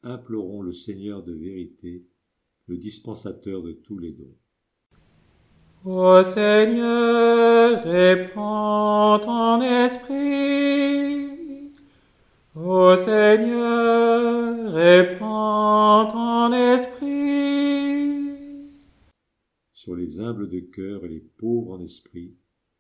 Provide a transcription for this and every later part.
implorons le Seigneur de vérité, le dispensateur de tous les dons. Ô Seigneur, répands ton esprit. Ô Seigneur, répands ton esprit. Sur les humbles de cœur et les pauvres en esprit,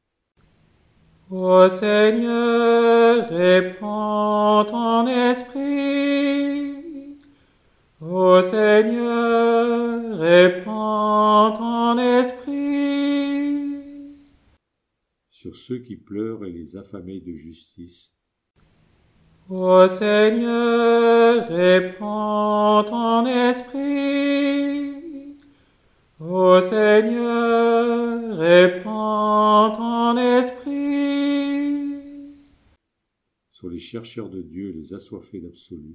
Ô Seigneur, répands ton esprit. Ô Seigneur, répands ton esprit. sur ceux qui pleurent et les affamés de justice, Ô Seigneur, répands ton esprit. Ô Seigneur, répands ton esprit. sur les chercheurs de Dieu et les assoiffés d'absolu,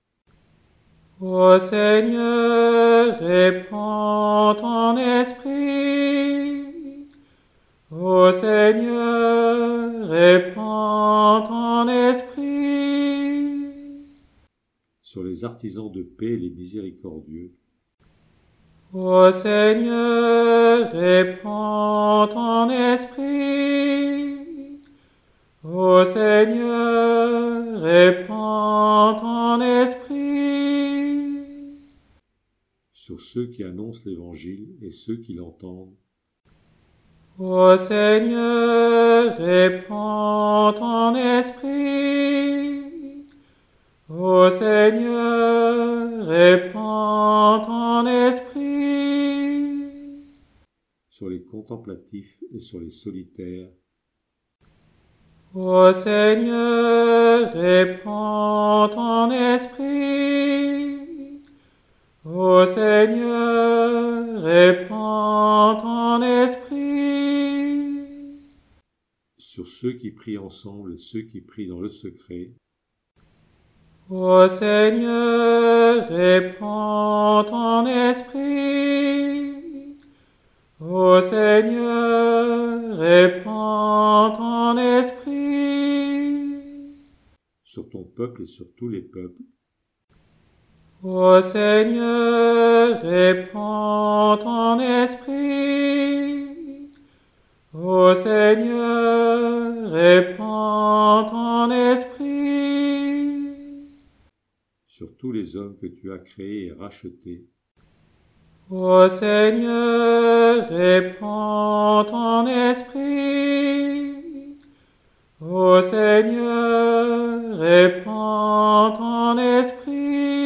Ô Seigneur, répands ton esprit. Ô Seigneur, répands ton esprit. sur les artisans de paix et les miséricordieux, Ô Seigneur, répands ton esprit. Ô Seigneur, répands ton esprit. sur ceux qui annoncent l'Évangile et ceux qui l'entendent, Ô Seigneur, répands ton esprit. Ô Seigneur, répands ton esprit. sur les contemplatifs et sur les solitaires, Ô Seigneur, répands ton esprit. Ô Seigneur, répands ton esprit. sur ceux qui prient ensemble et ceux qui prient dans le secret, Ô Seigneur, répands ton esprit. Ô Seigneur, répands ton esprit. sur ton peuple et sur tous les peuples, Ô Seigneur, répands ton esprit. Ô Seigneur, répands ton esprit. sur tous les hommes que tu as créés et rachetés, Ô Seigneur, répands ton esprit. Ô Seigneur, répands ton esprit.